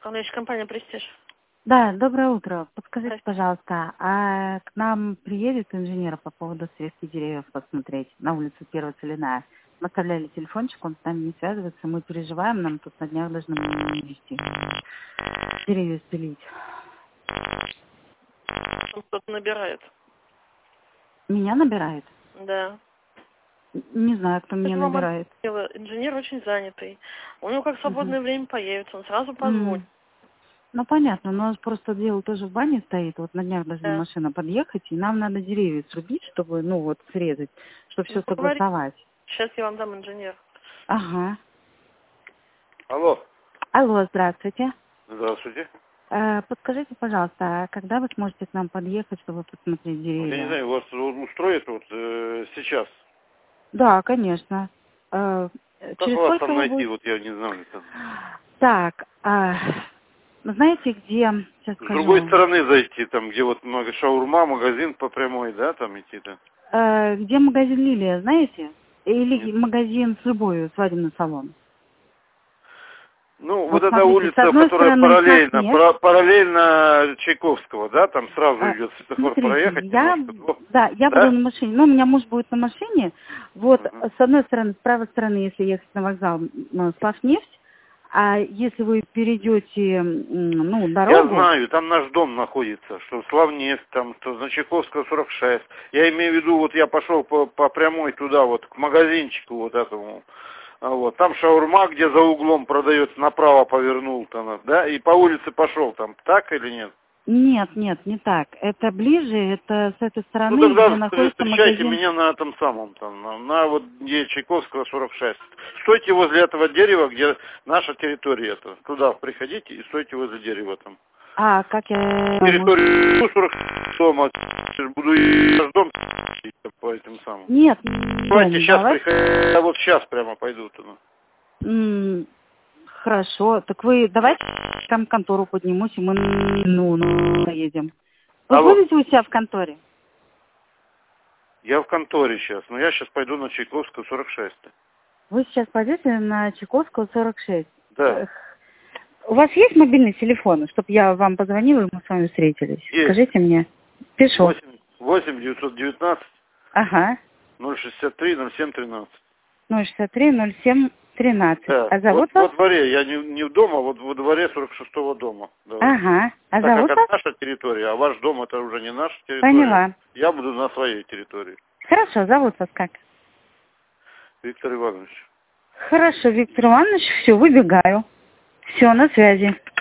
Управляющая компания «Престиж». Да, доброе утро. Подскажите, Здравствуйте. пожалуйста, а к нам приедет инженер по поводу срезки деревьев посмотреть на улице 1 Целиная? Мы оставляли телефончик, он с нами не связывается, мы переживаем, нам тут на днях должны вести деревья спилить. Он кто-то набирает. Меня набирает? Да. Не знаю, кто меня Это вам набирает. ответила. Инженер очень занятый. У него как свободное время появится, он сразу М. позвонит. Ну, понятно, но у нас просто дело тоже в бане стоит, вот на днях должна Да. машина подъехать, и нам надо деревья срубить, чтобы, ну, вот, срезать, чтобы Ну, все поговорите. согласовать. Сейчас я вам дам инженера. Ага. Алло. Алло, здравствуйте. Здравствуйте. Подскажите, пожалуйста, а когда вы сможете к нам подъехать, чтобы посмотреть Вот я не деревья? знаю, вас устроит вот сейчас. Да, конечно. Как Через вас сколько там вы найти? будете? Вот я не знаю. Там. Так, знаете, где, сейчас С другой скажу, стороны зайти, там, где вот много шаурма, магазин по прямой, да, там идти-то? где магазин «Лилия», знаете? Нет. Или магазин с любой, свадебный салон? Ну, вот Вот эта смотрите, с улица, одной которая стороны знак «Нефть». параллельно Чайковского, да, там сразу идет светофор, Смотрите, проехать немножко. я буду Да? на машине, ну, у меня муж будет на машине, вот, Мгм. с одной стороны, с правой стороны, если ехать на вокзал, Славнефть, а если вы перейдете, ну, Я дорогу, знаю, там наш дом находится, что Славнефть, там, что на Чайковского 46. Я имею в виду, вот я пошел по прямой туда, вот, к магазинчику вот этому. Вот, там шаурма, где за углом продается, направо повернул, там, да, и по улице пошел там, так или нет? нет, не так, это ближе, это с этой Ну стороны, где тогда находится встречайте магазин. меня на этом самом, там, на вот где Чайковского 46. Стойте возле этого дерева, где наша территория, это. Туда приходите и стойте возле дерева там. А, как я... Территорию 40 дома, буду и наш дом по этим самым. Нет, Давайте дом, сейчас давайте. приходите, вот сейчас прямо пойду туда. Хорошо, так вы давайте там контору поднимусь, и мы поедем. Вы Алло, будете у себя в конторе? я в конторе сейчас, но я сейчас пойду на Чайковскую 46. Вы сейчас пойдете на Чайковского 46. Да, У вас есть мобильный телефон, чтобы я вам позвонила, и мы с вами встретились? есть. Скажите мне. Пишу. 8 919 Ага. 063 07 13. 063 07 13. Да, А вот зовут во вас? дворе, я не дома, вот во дворе 46-го дома. Давай. Ага. А Так как зовут это вас? наша территория, а ваш дом это уже не наша территория. Поняла. Я буду на своей территории. Хорошо, зовут вас как? Виктор Иванович. Хорошо, Виктор Иванович, все, выбегаю. Все, на связи.